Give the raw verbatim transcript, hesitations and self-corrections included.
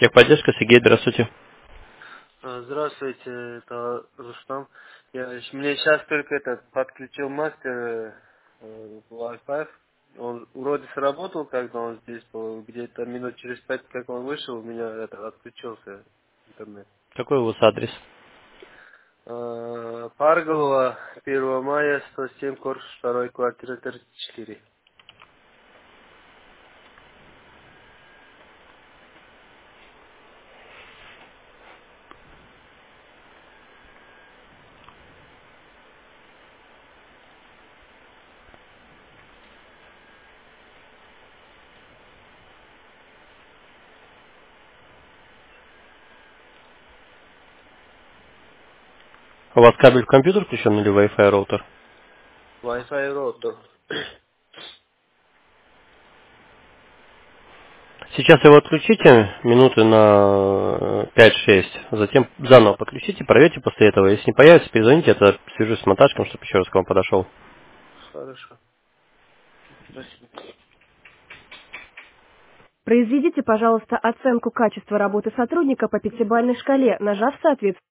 Техподдержка, Сергей, здравствуйте. А, Здравствуйте, это Рустам. Я, мне сейчас только этот подключил мастер э, э, Wi-Fi. Он вроде сработал, когда он здесь был, где-то минут через пять, как он вышел, у меня это отключился интернет. Какой у вас адрес? А, Парголова, первого мая, сто семь, корпус второй, квартира тридцать четыре. У вас кабель в компьютер включен или Wi-Fi роутер? Wi-Fi роутер. Сейчас его отключите минуты на пять-шесть, затем заново подключите, проверьте после этого. Если не появится, перезвоните, это свяжусь с монтажком, чтобы еще раз к вам подошел. Хорошо. Спасибо. Произведите, пожалуйста, оценку качества работы сотрудника по пятибалльной шкале, нажав соответствующий